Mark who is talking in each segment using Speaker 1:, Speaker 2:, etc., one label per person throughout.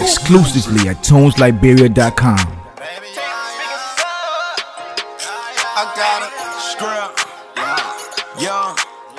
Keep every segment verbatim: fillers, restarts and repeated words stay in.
Speaker 1: exclusively at tones liberia dot com.
Speaker 2: I got a scrap, yeah.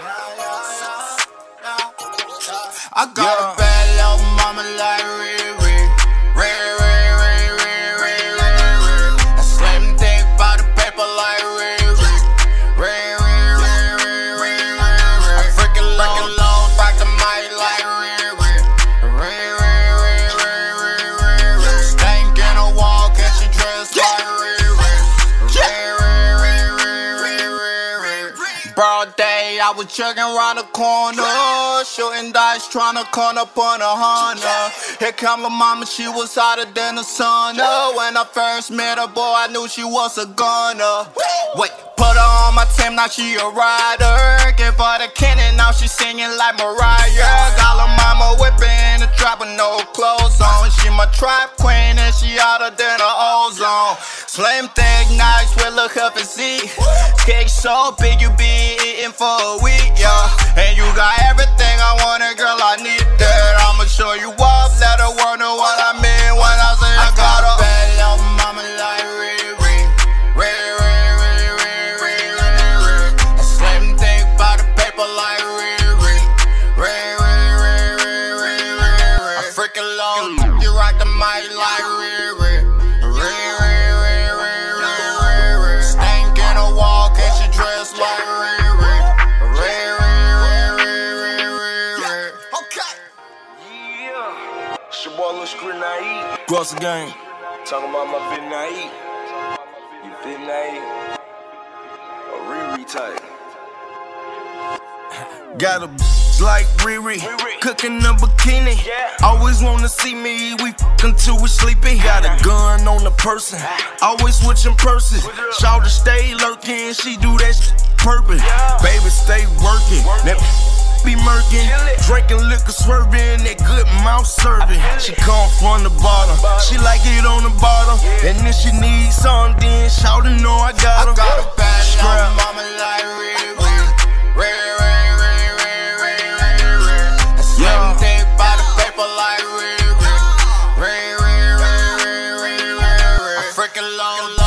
Speaker 2: I got a bad little mama like Riri, Riri, Riri, Riri, Riri. I slim thick by the paper like Riri, Riri, Riri, Riri, Riri. I freaking long, long, back to mic like Riri, Riri, Riri, Riri, Riri. Stank in a wall, catch your dress like Riri, Riri, Riri, Riri. Broad day, I was chugging around the corner, shooting dice, trying to corner up on a Honda. Here come my mama, she was hotter than the sun. Oh, when I first met her, boy, I knew she was a gunner. Wait, put her on my team, now she a rider. Give her the cannon, now she singing like Mariah. Got her mama whipping the trap with no clothes on. She my trap queen and she hotter than the ozone. Slim, thick, nice with a cup and seat. Cake so big you be eating for a week, yeah. And you got everything I want, and girl, I need that. I'ma show you up, let her wonder what I mean when I say I, I got a bad little mama like Riri, Riri, Riri, Riri, Riri. I slim thick by the paper like Riri, Riri, Riri, Riri, Riri. I freaking long, you rock the mic like Riri, Riri, Riri, Riri, Riri. Stank in a wall, catch your dress like Riri.
Speaker 3: Cross the game, talking about my fit naive. You fit naive, a Riri type. Got a bitch like Riri, Riri. Cooking a bikini. Yeah. Always wanna see me, we f***ing till we sleepy. Got a gun on the person, always switching purses. Shout to stay lurking, she do that shit purpose. Yeah. Baby stay working, that be murking, drinking liquor, swerving, that good mouth serving. She come from the bottom, she like it on the bottom. And if she needs something, then shout to know I got her.
Speaker 2: I got a bad little mama like Riri, Riri, Riri, Riri, Riri, Riri. I slim thick by the paper like Riri, Riri, Riri, Riri, Riri, Riri. I freaking long.